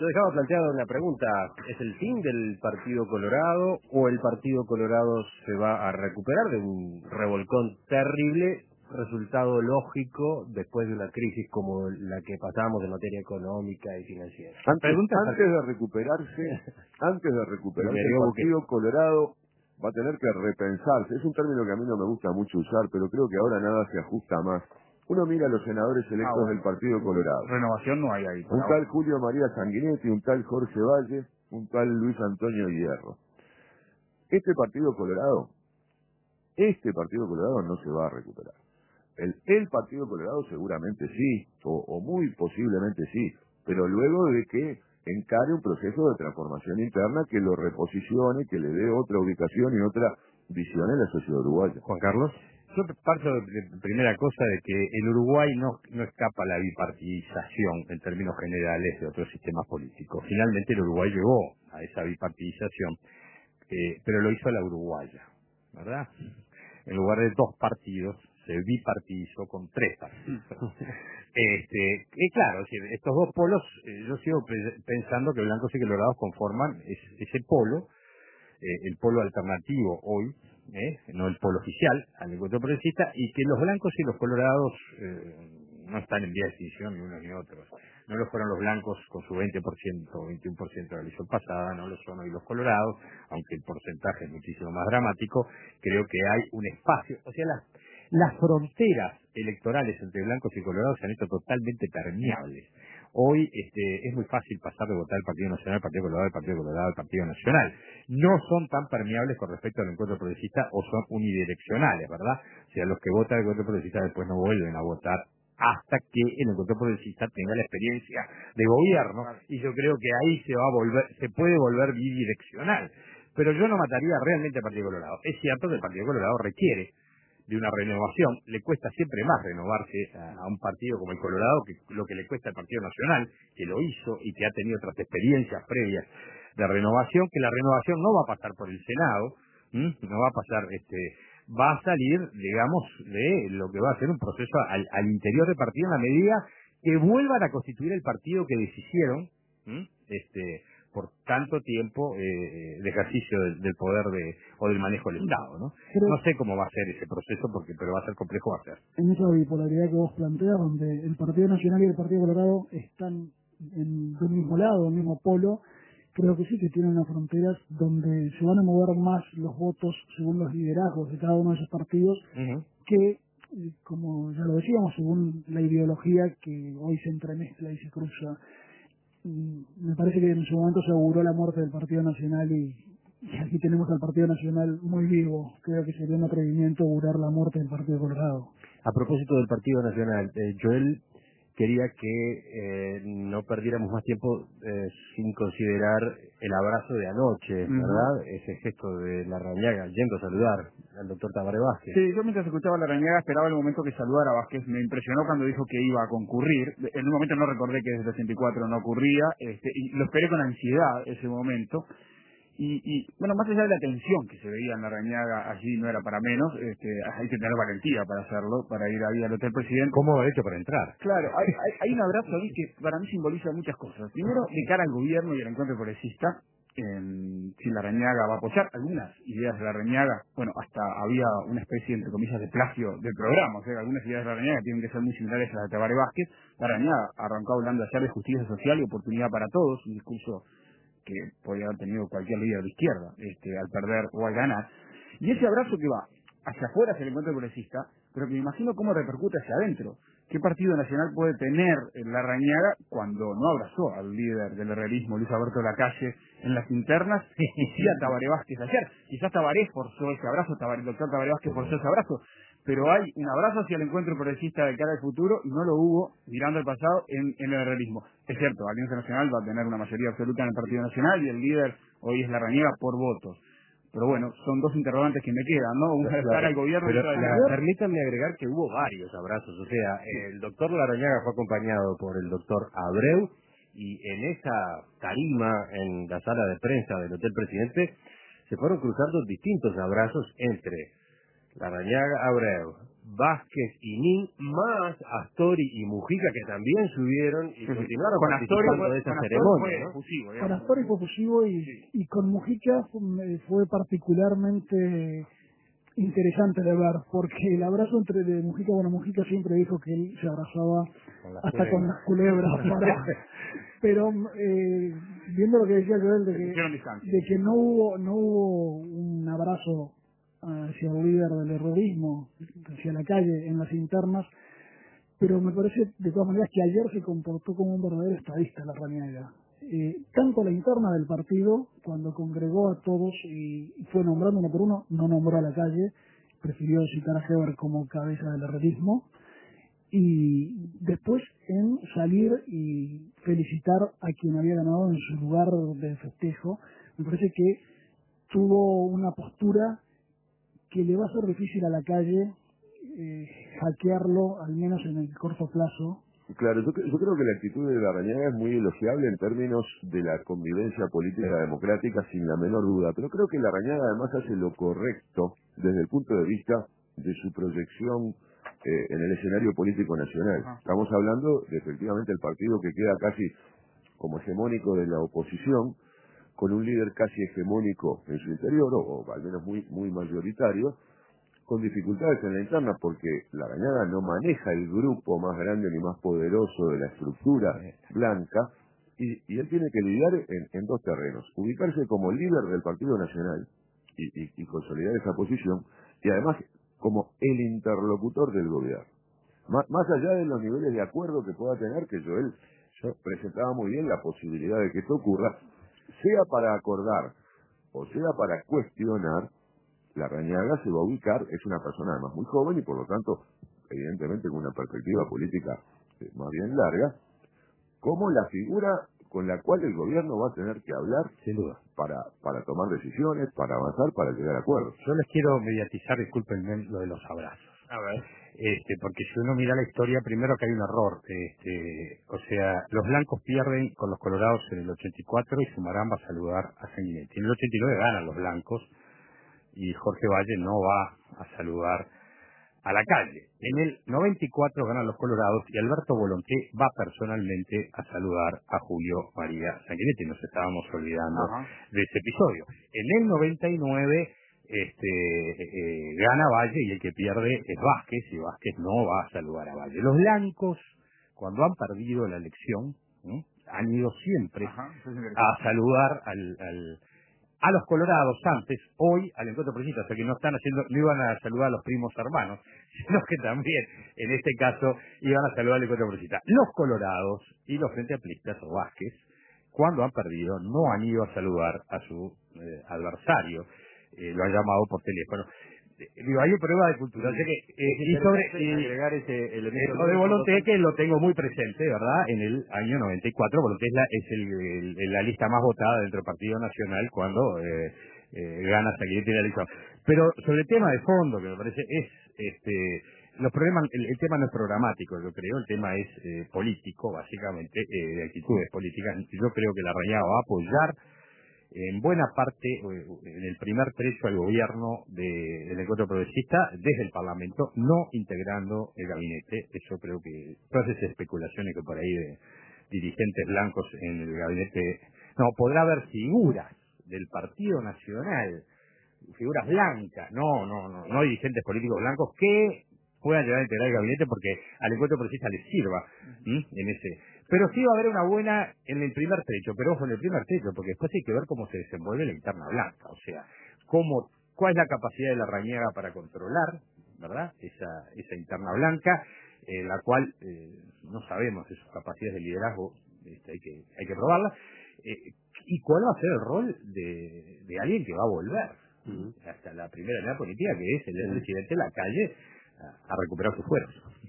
yo dejaba planteada una pregunta. ¿Es el fin del Partido Colorado o el Partido Colorado se va a recuperar de un revolcón terrible, resultado lógico después de una crisis como la que pasamos en materia económica y financiera? Antes de recuperarse, el Partido Colorado va a tener que repensarse. Es un término que a mí no me gusta mucho usar, pero creo que ahora nada se ajusta más. Uno mira a los senadores electos del Partido Colorado. Renovación no hay ahí. Un tal Julio María Sanguinetti, un tal Jorge Valle, un tal Luis Antonio Hierro. Este Partido Colorado no se va a recuperar. El Partido Colorado seguramente sí, o muy posiblemente sí, pero luego de que encare un proceso de transformación interna que lo reposicione, que le dé otra ubicación y otra visión en la sociedad uruguaya. Juan Carlos. Yo parto de primera cosa de que el Uruguay no escapa a la bipartidización en términos generales de otros sistemas políticos. Finalmente el Uruguay llegó a esa bipartidización, pero lo hizo a la uruguaya, ¿verdad? En lugar de 2 partidos, se bipartidizó con 3 partidos. Y claro, es decir, estos 2 polos, yo sigo pensando que blancos y colorados conforman ese polo, el polo alternativo hoy, no el polo oficial al encuentro progresista, y que los blancos y los colorados no están en vía de extinción ni unos ni otros. No lo fueron los blancos con su 20% o 21% de la elección pasada, no lo son hoy los colorados, aunque el porcentaje es muchísimo más dramático. Creo que hay un espacio, o sea, las fronteras electorales entre blancos y colorados se han hecho totalmente permeables. Hoy es muy fácil pasar de votar el Partido Nacional, el Partido Colorado, el Partido Colorado, el Partido Nacional. No son tan permeables con respecto al encuentro progresista o son unidireccionales, ¿verdad? O sea, los que votan el encuentro progresista después no vuelven a votar hasta que el encuentro progresista tenga la experiencia de gobierno, y yo creo que ahí se puede volver bidireccional. Pero yo no mataría realmente al Partido Colorado. Es cierto que el Partido Colorado requiere de una renovación, le cuesta siempre más renovarse a un partido como el Colorado que lo que le cuesta al Partido Nacional, que lo hizo y que ha tenido otras experiencias previas de renovación, que la renovación no va a pasar por el Senado, no va a pasar, va a salir, digamos, de lo que va a ser un proceso al interior del partido en la medida que vuelvan a constituir el partido que deshicieron, por tanto tiempo de ejercicio del poder o del manejo del Estado, ¿no? No sé cómo va a ser ese proceso, pero va a ser complejo, va a ser. En esa bipolaridad que vos planteas, donde el Partido Nacional y el Partido Colorado están del mismo lado, del mismo polo, creo que sí que tienen unas fronteras donde se van a mover más los votos según los liderazgos de cada uno de esos partidos, que, como ya lo decíamos, según la ideología que hoy se entremezcla y se cruza. Me parece que en su momento se auguró la muerte del Partido Nacional y aquí tenemos al Partido Nacional muy vivo. Creo que sería un atrevimiento augurar la muerte del Partido Colorado. A propósito del Partido Nacional, Joel quería que no perdiéramos más tiempo sin considerar el abrazo de anoche, ¿verdad? Ese gesto de Larrañaga yendo a saludar al doctor Tabaré Vázquez. Sí, yo mientras escuchaba a Larrañaga esperaba el momento que saludara a Vázquez. Me impresionó cuando dijo que iba a concurrir. En un momento no recordé que desde el 84 no ocurría, y lo esperé con ansiedad ese momento. Y bueno, más allá de la tensión que se veía en Larrañaga allí, no era para menos, hay que tener valentía para hacerlo, para ir ahí al Hotel Presidente. ¿Cómo ha hecho para entrar? Claro, hay un abrazo ahí que para mí simboliza muchas cosas. Primero, de cara al gobierno y al encuentro progresista, si Larrañaga va a apoyar algunas ideas de Larrañaga, bueno, hasta había una especie, entre comillas, de plagio del programa, o sea, algunas ideas de Larrañaga tienen que ser muy similares a las de Tabaré Vázquez. Larrañaga arrancó hablando ayer de justicia social y oportunidad para todos, un discurso que podría haber tenido cualquier líder de izquierda, al perder o al ganar. Y ese abrazo que va hacia afuera, hacia el encuentro progresista, pero que me imagino cómo repercute hacia adentro. ¿Qué partido nacional puede tener Larrañaga cuando no abrazó al líder del herrerismo, Luis Alberto Lacalle, en las internas, y sí a Tabaré Vázquez ayer? Quizás Tabaré forzó ese abrazo, el doctor Tabaré Vázquez forzó ese abrazo, pero hay un abrazo hacia el encuentro progresista de cara al futuro y no lo hubo, mirando al pasado, en el herrerismo. Es cierto, Alianza Nacional va a tener una mayoría absoluta en el Partido Nacional y el líder hoy es Larrañaga por votos. Pero bueno, son 2 interrogantes que me quedan, ¿no? Una es para el gobierno y otra es la... Permítanme agregar que hubo varios abrazos. O sea, el doctor Larrañaga fue acompañado por el doctor Abreu, y en esa tarima, en la sala de prensa del Hotel Presidente, se fueron cruzando distintos abrazos entre Larrañaga, Abreu, Vázquez y Nin, más Astori y Mujica, que también subieron y continuaron con participando de esa ceremonia, ¿no? Fusivo, Con Astori fue fusivo y con Mujica fue particularmente interesante de ver, porque el abrazo de Mujica, bueno, Mujica siempre dijo que él se abrazaba hasta con las culebras, pero viendo lo que decía Joel de que no hubo un abrazo hacia el líder del errodismo, hacia la calle en las internas, pero me parece de todas maneras que ayer se comportó como un verdadero estadista la Rañaga. Tanto la interna del partido, cuando congregó a todos y fue nombrando uno por uno, no nombró a la calle, prefirió citar a Heber como cabeza del herrerismo, y después en salir y felicitar a quien había ganado en su lugar de festejo. Me parece que tuvo una postura que le va a ser difícil a la calle hackearlo, al menos en el corto plazo. Claro, yo creo que la actitud de Larrañaga es muy elogiable en términos de la convivencia política democrática, sin la menor duda, pero creo que Larrañaga además hace lo correcto desde el punto de vista de su proyección en el escenario político nacional. Estamos hablando de efectivamente el partido que queda casi como hegemónico de la oposición, con un líder casi hegemónico en su interior, o al menos muy mayoritario, con dificultades en la interna, porque Larrañaga no maneja el grupo más grande ni más poderoso de la estructura blanca, y él tiene que lidiar en dos terrenos: ubicarse como líder del Partido Nacional y consolidar esa posición, y además como el interlocutor del gobierno. Más allá de los niveles de acuerdo que pueda tener, que Joel presentaba muy bien la posibilidad de que esto ocurra, sea para acordar o sea para cuestionar, Larrañaga se va a ubicar, es una persona además muy joven y por lo tanto, evidentemente con una perspectiva política más bien larga, como la figura con la cual el gobierno va a tener que hablar, sin duda, para tomar decisiones, para avanzar, para llegar a acuerdos. Yo les quiero mediatizar, discúlpenme, lo de los abrazos. A ver. Porque si uno mira la historia, primero que hay un error. O sea, los blancos pierden con los colorados en el 84 y Sumarán va a saludar a Sanguinetti. En el 89 ganan los blancos y Jorge Valle no va a saludar a la calle. En el 94 ganan los colorados y Alberto Volonté va personalmente a saludar a Julio María Sanguinetti. Nos estábamos olvidando de ese episodio. En el 99 gana Valle y el que pierde es Vázquez, y Vázquez no va a saludar a Valle. Los blancos, cuando han perdido la elección, han ido siempre a saludar a los colorados antes, hoy al encuentro progresista, o sea que no iban a saludar a los primos hermanos, sino que también, en este caso, iban a saludar al encuentro progresista. Los colorados y los frente amplistas, o Vázquez, cuando han perdido, no han ido a saludar a su adversario, lo han llamado por teléfono. Hay un problema de cultura. O sea que, y agregar ese elemento de Volonté, que lo tengo muy presente, ¿verdad? En el año 94, Volonté es la lista más votada dentro del Partido Nacional cuando gana Sanguinetti la elección. Pero sobre el tema de fondo, que me parece los problemas, el tema no es programático, yo creo, el tema es político, básicamente, de actitudes políticas. Yo creo que Larrañaga va a apoyar en buena parte, en el primer trecho al gobierno del encuentro progresista desde el Parlamento, no integrando el gabinete. Eso creo que todas esas especulaciones que por ahí de dirigentes blancos en el gabinete, no, podrá haber figuras del Partido Nacional, figuras blancas, no dirigentes políticos blancos que puedan llegar a integrar el gabinete porque al encuentro progresista les sirva en ese. Pero sí va a haber una buena en el primer trecho, pero ojo, en el primer trecho, porque después hay que ver cómo se desenvuelve la interna blanca, o sea, cuál es la capacidad de Larrañaga para controlar, ¿verdad?, esa interna blanca, la cual no sabemos de sus capacidades de liderazgo, hay que probarla, y cuál va a ser el rol de alguien que va a volver hasta la primera edad política, que es el presidente de la calle, a recuperar sus fueros.